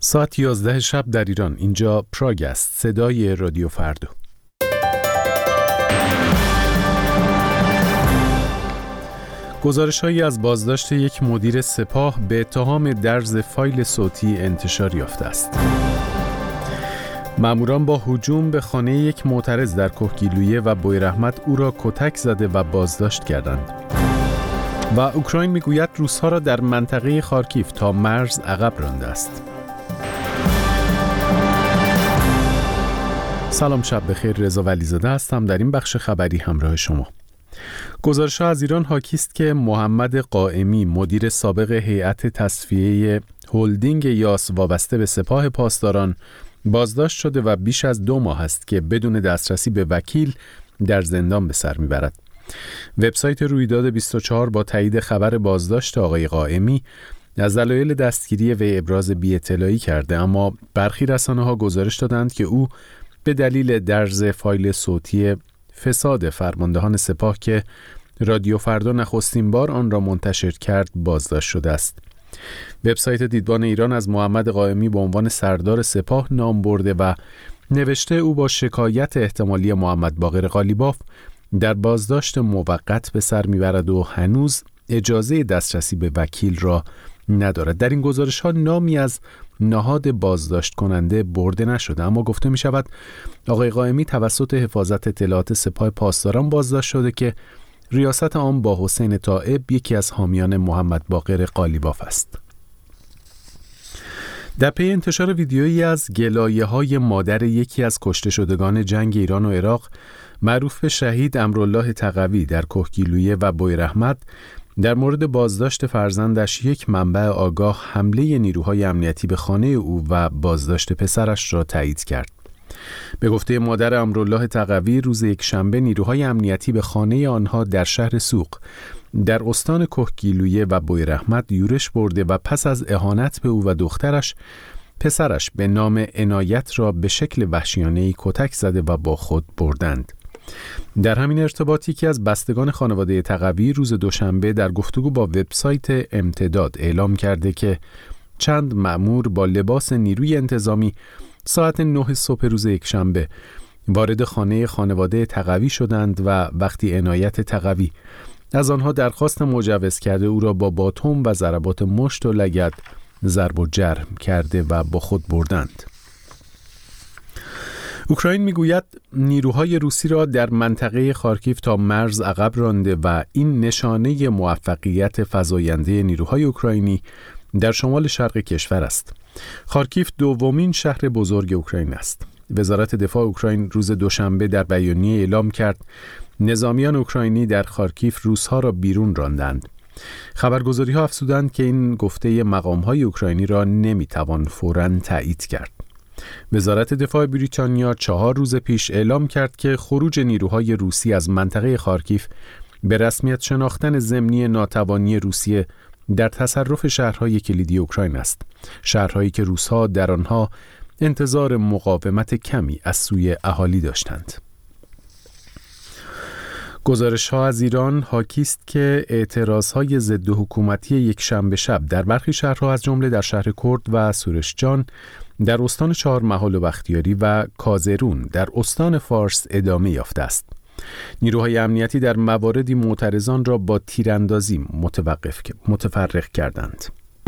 ساعت 11 شب در ایران. اینجا پراگ است، صدای رادیو فردا. گزارش‌هایی از بازداشت یک مدیر سپاه به اتهام درز فایل صوتی انتشار یافته است. ماموران با هجوم به خانه یک معترض در کهگیلویه و بویراحمد او را کتک زده و بازداشت کردند. و اوکراین میگوید روس‌ها را در منطقه خارکیف تا مرز عقب رانده است. سلام، شب بخیر. رضا ولیزاده هستم. در این بخش خبری همراه شما. گزارش‌ها از ایران حاکی است که محمد قائمی، مدیر سابق هیئت تصفیه هلدینگ یاس وابسته به سپاه پاسداران، بازداشت شده و بیش از 2 ماه است که بدون دسترسی به وکیل در زندان به سر میبرد. وبسایت رویداد 24 با تایید خبر بازداشت آقای قائمی از دلایل دستگیری وی ابراز بی‌اطلاعی کرده، اما برخی رسانه‌ها گزارش دادند که او به دلیل درز فایل صوتی فساد فرماندهان سپاه که رادیو فردا نخستین بار آن را منتشر کرد بازداشت شده است. وبسایت دیدبان ایران از محمد قائمی به عنوان سردار سپاه نام برده و نوشته او با شکایت احتمالی محمد باقر قالیباف در بازداشت موقت به سر میبرد و هنوز اجازه دسترسی به وکیل را ندارد. در این گزارش ها نامی از نهاد بازداشت کننده برده نشده، اما گفته می شود آقای قائمی توسط حفاظت اطلاعات سپاه پاسداران بازداشت شده که ریاست آن با حسین طائب، یکی از حامیان محمد باقر قالیباف است. در پی انتشار ویدیویی از گلایه‌های مادر یکی از کشته شدگان جنگ ایران و عراق معروف به شهید امرالله تقوی در کهگیلویه و بویراحمد، در مورد بازداشت فرزندش یک منبع آگاه حمله نیروهای امنیتی به خانه او و بازداشت پسرش را تایید کرد. به گفته مادر امرالله تقوی، روز یکشنبه نیروهای امنیتی به خانه آنها در شهر سوق در استان کهگیلویه و بویراحمد یورش برده و پس از اهانت به او و دخترش، پسرش به نام عنایت را به شکل وحشیانه‌ای کتک زده و با خود بردند. در همین ارتباط یکی از بستگان خانواده تقوی روز دوشنبه در گفتگو با وبسایت امتداد اعلام کرده که چند مأمور با لباس نیروی انتظامی ساعت 9 صبح روز یکشنبه وارد خانواده تقوی شدند و وقتی عنایت تقوی از آنها درخواست مجوز کرده، او را با باتوم و ضربات مشت و لگد ضرب و جرح کرده و با خود بردند. اوکراین میگوید نیروهای روسی را در منطقه خارکیف تا مرز عقب رانده و این نشانه موفقیت فزاینده نیروهای اوکراینی در شمال شرق کشور است. خارکیف دومین شهر بزرگ اوکراین است. وزارت دفاع اوکراین روز دوشنبه در بیانیه اعلام کرد نظامیان اوکراینی در خارکیف روس‌ها را بیرون راندند. خبرگزاری‌ها افزودند که این گفته مقام‌های اوکراینی را نمی‌توان فوراً تایید کرد. وزارت دفاع بریتانیا 4 روز پیش اعلام کرد که خروج نیروهای روسی از منطقه خارکیف به رسمیت شناختن ضمنی ناتوانی روسیه در تصرف شهرهای کلیدی اوکراین است، شهرهایی که روس‌ها در آنها انتظار مقاومت کمی از سوی اهالی داشتند. گزارش‌ها از ایران حاکی است که اعتراض‌های ضد حکومتی یک شنبه شب در برخی شهرها از جمله در شهر کرد و سورشجان در استان چهارمحال و بختیاری و کازرون در استان فارس ادامه یافته است. نیروهای امنیتی در مواردی معترضان را با تیراندازی متفرق کردند.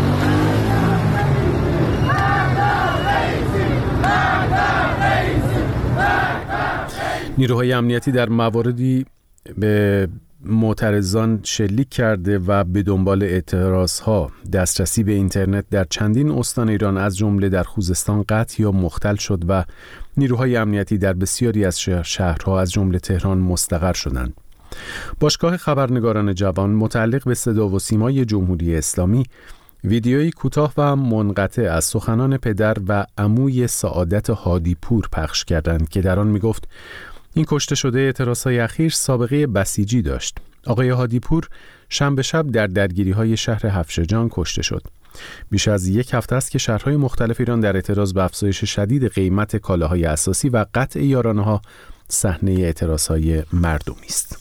نیروهای امنیتی در مواردی به معترضان شلیک کرده و به دنبال اعتراضها دسترسی به اینترنت در چندین استان ایران از جمله در خوزستان قطع یا مختل شد و نیروهای امنیتی در بسیاری از شهرها از جمله تهران مستقر شدند. باشگاه خبرنگاران جوان متعلق به صدا و سیمای جمهوری اسلامی ویدیویی کوتاه و منقطع از سخنان پدر و عموی سعادت هادی پور پخش کردند که در آن میگفت این کشته شده اعتراضهای اخیر سابقه بسیجی داشت. آقای هادی پور شنبه شب در درگیری‌های شهر هفشجان کشته شد. بیش از 1 هفته است که شهرهای مختلف ایران در اعتراض به افزایش شدید قیمت کالاهای اساسی و قطع یارانه‌ها صحنه اعتراضهای مردمی است.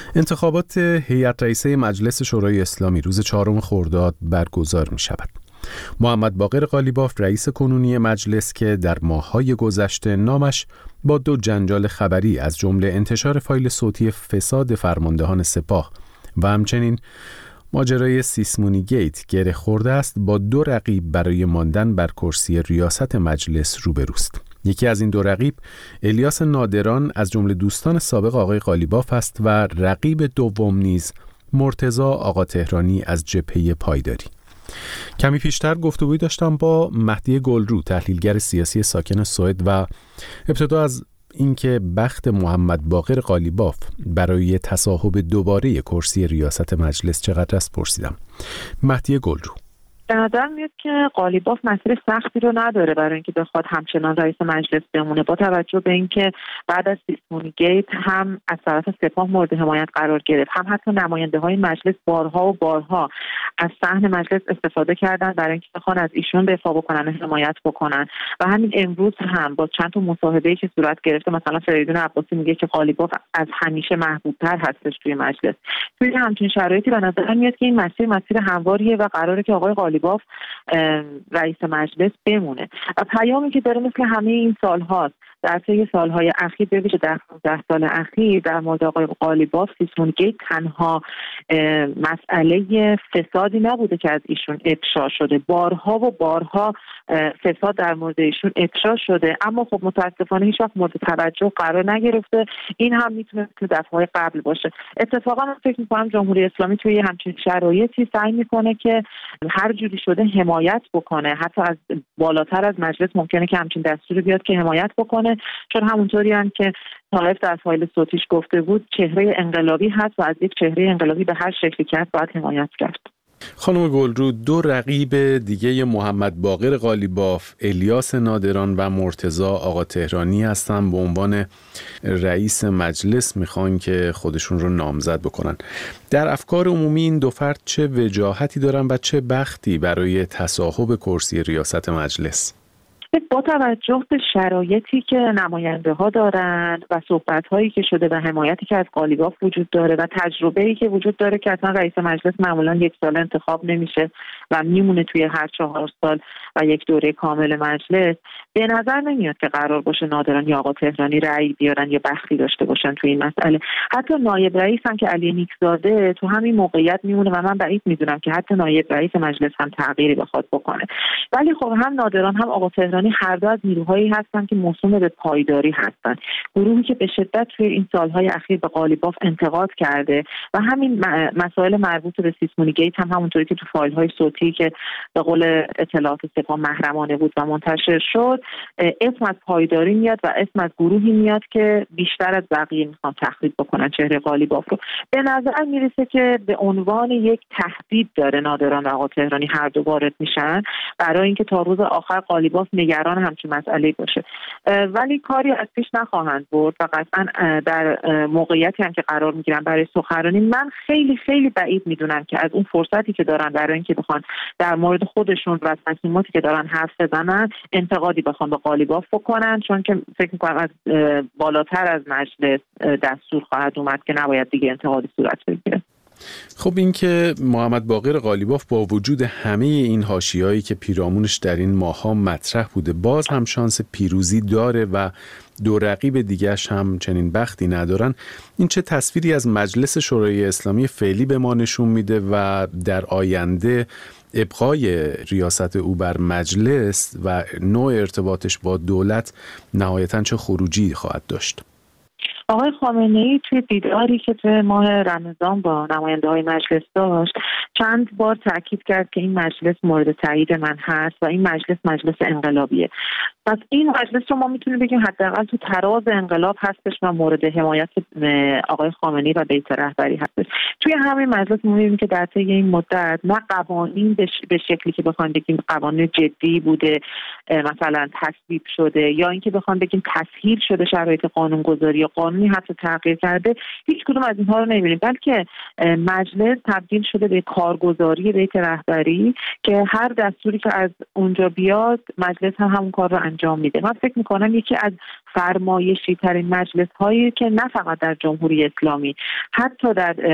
انتخابات هیئت رئیسه مجلس شورای اسلامی روز 4 خرداد برگزار می شود. محمد باقر قالیباف رئیس کنونی مجلس که در ماه‌های گذشته نامش با 2 جنجال خبری از جمله انتشار فایل صوتی فساد فرماندهان سپاه و همچنین ماجرای سیسمونی گیت گره خورده است، با 2 رقیب برای ماندن بر کرسی ریاست مجلس روبروست. یکی از این 2 رقیب الیاس نادران از جمله دوستان سابق آقای قالیباف است و رقیب دوم نیز مرتضی آقا تهرانی از جبهه پایداری. کمی پیشتر گفتگویی داشتم با مهدی گلرو، تحلیلگر سیاسی ساکن سوئد، و ابتدا از اینکه بخت محمد باقر قالیباف برای تصاحب دوباره کرسی ریاست مجلس چقدر است پرسیدم. مهدی گلرو: به نظر میاد که قالیباف مسیر سختی رو نداره برای اینکه بخواد همچنان رئیس مجلس بمونه، با توجه به اینکه بعد از سیسمونی گیت هم از طرف سپاه مورد حمایت قرار گرفت، هم حتی نماینده‌های مجلس بارها و بارها از صحن مجلس استفاده کردن برای اینکه بخوان از ایشون دفاع بکنن و حمایت بکنن. و همین امروز هم با چند تا مصاحبه‌ای که صورت گرفته، مثلا فریدون عباسی میگه که قالیباف از همیشه محبوب‌تر هستش توی مجلس. توی همچین شرایطی به نظر میاد که این مسیر همواریه و قراره که آقای قالیباف رئیس مجلس بمونه. و پیامی که داره مثل همه این سال‌هاست، در طی سال‌های اخیر، به ویژه در 15 سال اخیر، در مورد آقای قالیباف سیسمونی گیت تنها مسئله فسادی نبوده که از ایشون افشا شده. بارها و بارها فساد در مورد ایشون افشا شده، اما خب متاسفانه هیچ وقت مورد توجه قرار نگرفته. این هم میتونه تو دفعه‌های قبل باشه. اتفاقا من فکر می‌کنم جمهوری اسلامی توی همچین شرایطی سعی می‌کنه که هر جوری شده حمایت بکنه، حتی از بالاتر از مجلس ممکنه که همچین دستوری بیاد که حمایت بکنه، چون همونطوری هم که طالب در فایل صوتیش گفته بود، چهره انقلابی هست و از یک چهره انقلابی به هر شکلی که هست باید حمایت کرد. خانم گلرو، 2 رقیب دیگه محمد باقر قالیباف، الیاس نادران و مرتضی آقا تهرانی هستن، به عنوان رئیس مجلس میخوان که خودشون رو نامزد بکنن. در افکار عمومی این 2 فرد چه وجاهتی دارن و چه بختی برای تصاحب کرسی ریاست مجلس؟ با توجه به شرایطی که نماینده ها دارن و صحبت هایی که شده و حمایتی که از قالیباف وجود داره و تجربه‌ای که وجود داره که اصلا رئیس مجلس معمولا 1 سال انتخاب نمیشه و میمونه توی هر 4 سال و 1 دوره کامل مجلس، به نظر نمیاد که قرار باشه نادران یا آقا تهرانی رأی بیارن یا بختی داشته باشن توی این مسئله. حتی نایب رئیس هم که علی نیکزاده تو همین موقعیت میمونه و من بعید میدونم که حتی نایب رئیس مجلس هم تغییری بخواد بکنه. ولی خب هم نادران هم آقا تهرانی هر دو از نیروهایی هستن که موسوم به پایداری هستن، گروهی که به شدت توی این سالهای اخیر به قالیباف انتقاد کرده و همین مسائل مربوط به سیسمونی گیت هم همونطوری که تو فایل‌های صوتی که به قول اطلاعات سپاه محرمانه بود و منتشر شد، اسم از پایداری میاد و اسم از گروهی میاد که بیشتر از بقیه میخوان تخریب بکنن چهره قالیباف رو. به نظر میرسه که به عنوان یک تهدید داره نادران و آقا تهرانی هر دو وارد میشن برای اینکه تا روز آخر قالیباف نگران همچین مسئله باشه، ولی کاری از پیش نخواهند برد و قطعا در موقعیتی هم که قرار میگیرن برای سخنرانی، من خیلی خیلی بعید میدونم که از اون فرصتی که دارن برای اینکه بخوان در مورد خودشون و تصمیماتی که دارن حرف بزنن انتقادی بخوان به قالیباف بکنن، چون که فکر میکنم از بالاتر از مجلس دستور خواهد اومد که نباید دیگه انتقادی صورت بگیره. خب این که محمد باقر قالیباف با وجود همه این حاشیه‌ای که پیرامونش در این ماه‌ها مطرح بوده، باز هم شانس پیروزی داره و 2 رقیب دیگه‌اش هم چنین بختی ندارن، این چه تصویری از مجلس شورای اسلامی فعلی به ما نشون میده و در آینده ابقای ریاست او بر مجلس و نوع ارتباطش با دولت نهایتاً چه خروجی خواهد داشت؟ آقای خامنه‌ای توی دیداری که توی ماه رمضان با نماینده‌های مجلس داشت چند بار تاکید کرد که این مجلس مورد تایید من هست و این مجلس انقلابیه. پس این مجلس رو ما میتونیم بگیم حداقل تو تراز انقلاب هستش و مورد حمایت آقای خامنه‌ای و بیت رهبری هستش. توی همین مجلس ما می‌بینیم که در طی این مدت نه قوانین به شکلی که بخوام بگیم قوانین جدی بوده مثلا تصویب شده یا اینکه بخوام بگیم تسهیل شده شرایط قانونگذاری یا قانونی حتی تغییر کرده، هیچ کدوم از اینها رو نمی‌بینیم، بلکه مجلس تبدیل شده به کارگزاری بیت رهبری که هر دستوری که از اونجا بیاد مجلس هم همون کار رو انجام میده. من فکر میکنم یکی از فرمایشی ترین مجلس هایی که نه فقط در جمهوری اسلامی، حتی در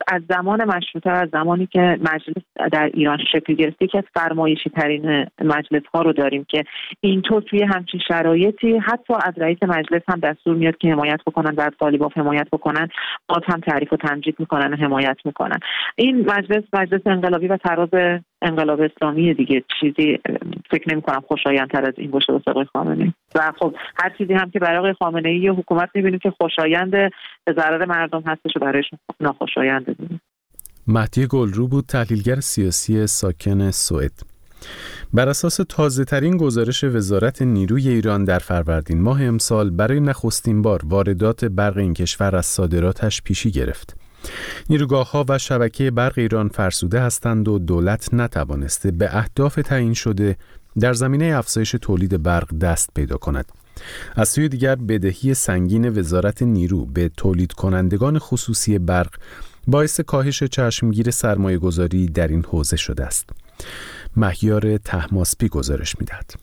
از زمان مشروطه، از زمانی که مجلس در ایران شکل گرفت، یکی از فرمایشی ترین مجلس ها رو داریم که اینطور توی همچین شرایطی حتی از رئیس مجلس هم دستور میاد که حمایت بکنن و از قالیباف حمایت بکنن، باز هم تعریف و تمجید میکنن و حمایت میکنن. این مجلس انقلابی و تراز انقلاب اسلامی دیگه، چیزی فکر نمی‌کنم خوشایندتر از این باشه واسه آقای خامنه‌ای. و خب هر چیزی هم که برای آقای خامنه‌ای یا حکومت می‌بینیم که خوشایند به ضرر مردم هستش و برایش ناخوشاینده. مهدی گلرو بود، تحلیلگر سیاسی ساکن سوئد. بر اساس تازه‌ترین گزارش وزارت نیروی ایران در فروردین ماه امسال برای نخستین بار واردات برق این کشور از صادراتش پیشی گرفت. نیروگاه‌ها و شبکه برق ایران فرسوده هستند و دولت نتوانسته به اهداف تعیین شده در زمینه افزایش تولید برق دست پیدا کند. از سوی دیگر بدهی سنگین وزارت نیرو به تولید کنندگان خصوصی برق باعث کاهش چشمگیر سرمایه‌گذاری در این حوزه شده است. مهیار طهماسبی گزارش می‌دهد.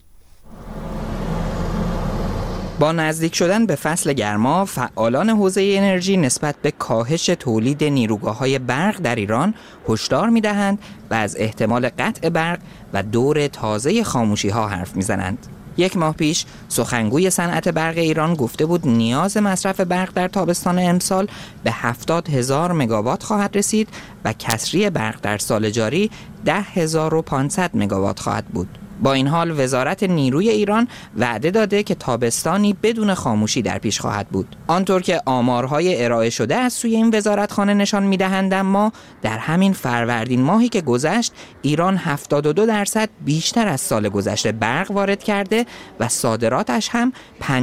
با نزدیک شدن به فصل گرما، فعالان حوزه انرژی نسبت به کاهش تولید نیروگاه‌های برق در ایران هشدار می‌دهند و از احتمال قطع برق و دور تازه خاموشی‌ها حرف می‌زنند. یک ماه پیش سخنگوی صنعت برق ایران گفته بود نیاز مصرف برق در تابستان امسال به 70,000 مگاوات خواهد رسید و کسری برق در سال جاری 10,500 مگاوات خواهد بود. با این حال وزارت نیروی ایران وعده داده که تابستانی بدون خاموشی در پیش خواهد بود. آنطور که آمارهای ارائه شده از سوی این وزارتخانه نشان می‌دهند، اما در همین فروردین ماهی که گذشت ایران 72% بیشتر از سال گذشته برق وارد کرده و صادراتش هم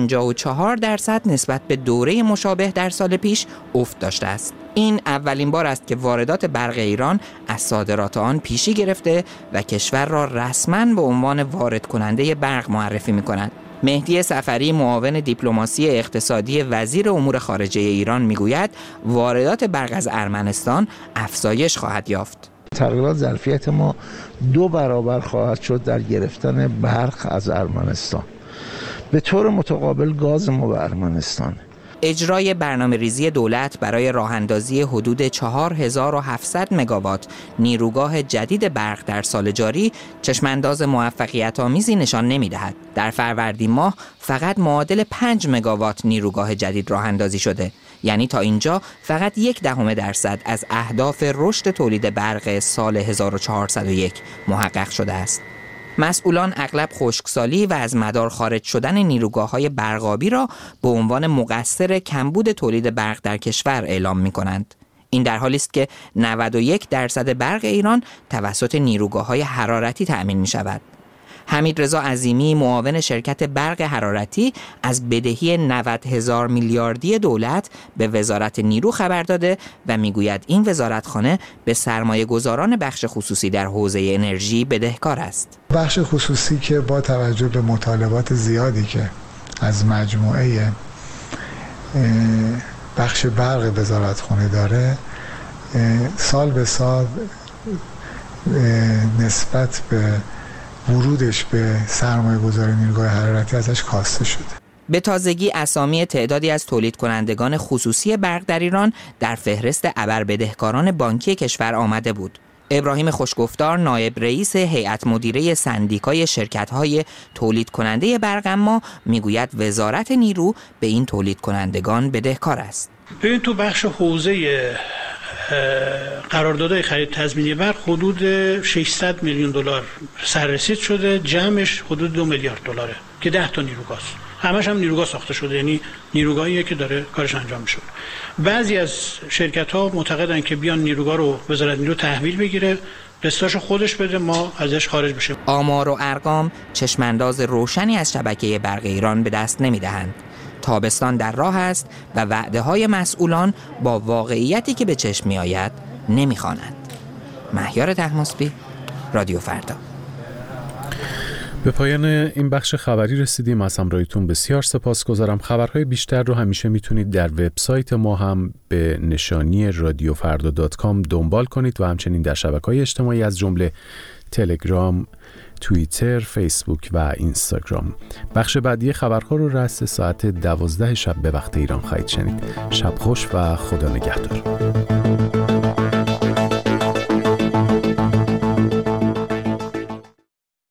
54% نسبت به دوره مشابه در سال پیش افت داشته است. این اولین بار است که واردات برق ایران از صادرات آن پیشی گرفته و کشور را رسماً به عنوان وارد کننده برق معرفی می‌کند. مهدی صفری، معاون دیپلماسی اقتصادی وزیر امور خارجه ایران میگوید واردات برق از ارمنستان افزایش خواهد یافت. تقریبا ظرفیت ما 2 برابر خواهد شد در گرفتن برق از ارمنستان. به طور متقابل گاز ما به ارمنستان. اجرای برنامه‌ریزی دولت برای راه‌اندازی حدود 4700 مگاوات نیروگاه جدید برق در سال جاری چشمانداز موفقیت‌آمیزی نشان نمی‌دهد. در فروردین ماه فقط معادل 5 مگاوات نیروگاه جدید راه‌اندازی شده. یعنی تا اینجا فقط 0.1% از اهداف رشد تولید برق سال 1401 محقق شده است. مسئولان اغلب خشکسالی و از مدار خارج شدن نیروگاه‌های برقابی را به عنوان مقصر کمبود تولید برق در کشور اعلام می‌کنند. این در حالی است که 91% برق ایران توسط نیروگاه‌های حرارتی تأمین می‌شود. حمیدرضا عظیمی، معاون شرکت برق حرارتی، از بدهی 90,000 میلیاردی دولت به وزارت نیرو خبر داده و میگوید این وزارتخانه به سرمایه گذاران بخش خصوصی در حوزه انرژی بدهکار است. بخش خصوصی که با توجه به مطالبات زیادی که از مجموعه بخش برق وزارتخانه داره، سال به سال نسبت به ورودش به سرمایه گذاری نیروگاه حرارتی ازش کاسته شده. به تازگی اسامی تعدادی از تولید کنندگان خصوصی برق در ایران در فهرست ابربدهکاران بانکی کشور آمده بود. ابراهیم خوشگفتار، نایب رئیس هیئت مدیره سندیکای شرکت‌های تولید کننده برق، اما میگوید وزارت نیرو به این تولید کنندگان بدهکار است. ببین تو بخش حوزه قراردادهای خرید تضمینی برق حدود 600 میلیون دلار سررسید شده، جمعش حدود 2 میلیارد دلاره که 10 تا نیروگاه، همش هم نیروگاه ساخته شده، یعنی نیروگاهیه که داره کارش انجام میشه. بعضی از شرکت‌ها معتقدن که بیان نیروگاه رو وزارت نیرو تحویل بگیره، قسطاشو خودش بده، ما ازش خارج بشیم. آمار و ارقام چشمانداز روشنی از شبکه برق ایران به دست نمیدهند. تابستان در راه است و وعده‌های مسئولان با واقعیتی که به چشم می‌آید نمی‌خوانند. مهیار طهماسبی، رادیو فردا. به پایان این بخش خبری رسیدیم. از همراهیتون بسیار سپاسگزارم. خبرهای بیشتر رو همیشه میتونید در وبسایت ما هم به نشانی radiofarda.com دنبال کنید و همچنین در شبکه‌های اجتماعی از جمله تلگرام، توییتر، فیسبوک و اینستاگرام. بخش بعدی خبرها رو رأس ساعت 12 شب به وقت ایران خواهید شنید. شب خوش و خدا نگهدار.